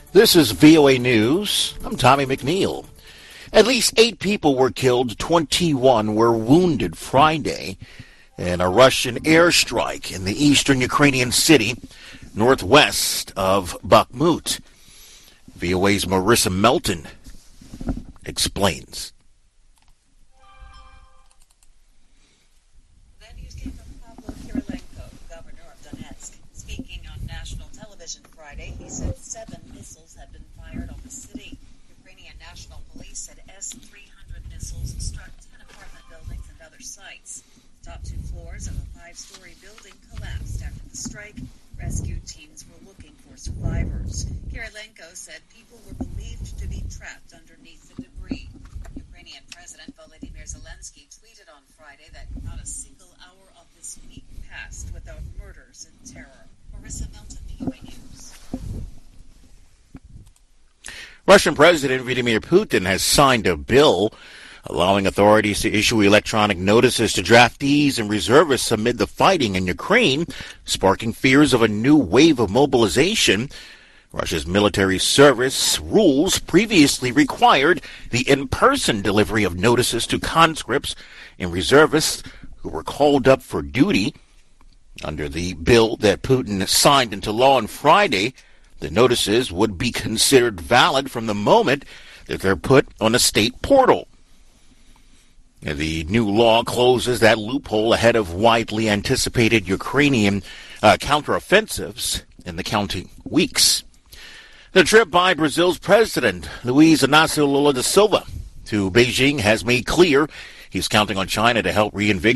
This is VOA News. I'm Tommy McNeil. At least 8 people were killed, 21 were wounded Friday in a Russian airstrike in the eastern Ukrainian city northwest of Bakhmut. VOA's Marissa Melton explains. That news came from Pavlo Kirilenko, governor of Donetsk. Speaking on national television Friday, he said 7 missiles had been fired on the city. Ukrainian National Police said S-300 missiles struck 10 apartment buildings and other sites. The top 2 floors of a 5-story building collapsed after the strike. Rescue teams were looking for survivors. Kirilenko said people were believed to be trapped underneath the debris. Ukrainian President Volodymyr Zelensky tweeted on Friday that not a single hour of this week passed without murders and terror. Marissa Melton, VOA News. Russian President Vladimir Putin has signed a bill allowing authorities to issue electronic notices to draftees and reservists amid the fighting in Ukraine, sparking fears of a new wave of mobilization. Russia's military service rules previously required the in-person delivery of notices to conscripts and reservists who were called up for duty. Under the bill that Putin signed into law on Friday, the notices would be considered valid from the moment that they're put on a state portal. The new law closes that loophole ahead of widely anticipated Ukrainian counteroffensives in the counting weeks. The trip by Brazil's President Luiz Inácio Lula da Silva to Beijing has made clear he's counting on China to help reinvigorate